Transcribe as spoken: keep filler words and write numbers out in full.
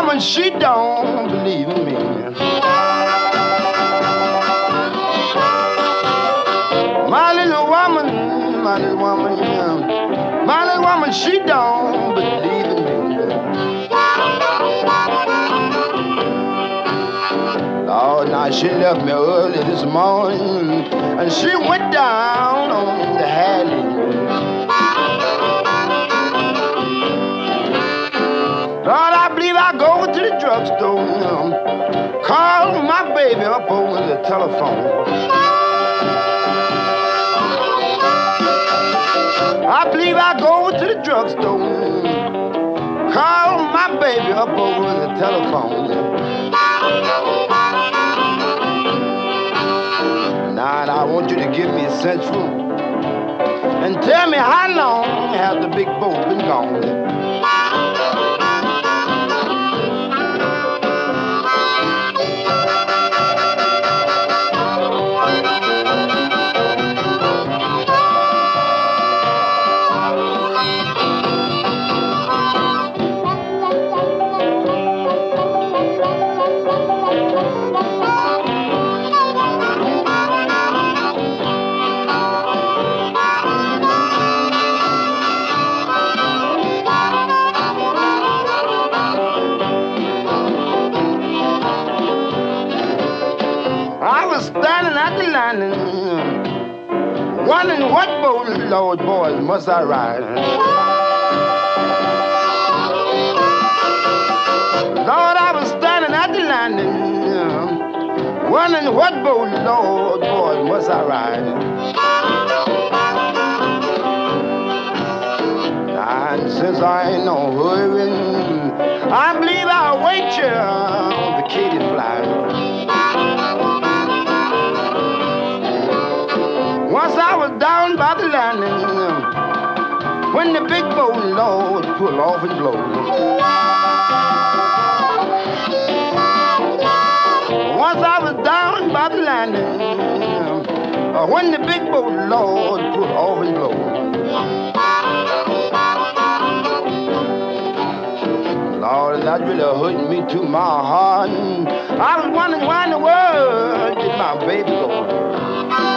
woman, she don't believe in me. My little woman, my little woman, yeah. My little woman, she don't believe in me. Lord, now she left me early this morning, and she went down on the alley. Lord, I believe I go to the drugstore, you know, call my baby up over the telephone. I believe I go to the drugstore, call my baby up over the telephone. Now I want you to give me a central and tell me how long has the big boat been gone. Standing at the landing, wondering what boat, Lord boys, must I ride? Lord, I was standing at the landing, wondering what boat, Lord boys, must I ride? And since I ain't no hurrying, I believe I'll wait till the Katy flies. Once I was down by the landing, when the big boat, Lord, pull off and blow. Once I was down by the landing, uh, when the big boat, Lord, pull off and blow. Lord, that really hurt me to my heart. I was wondering why in the world did my baby go.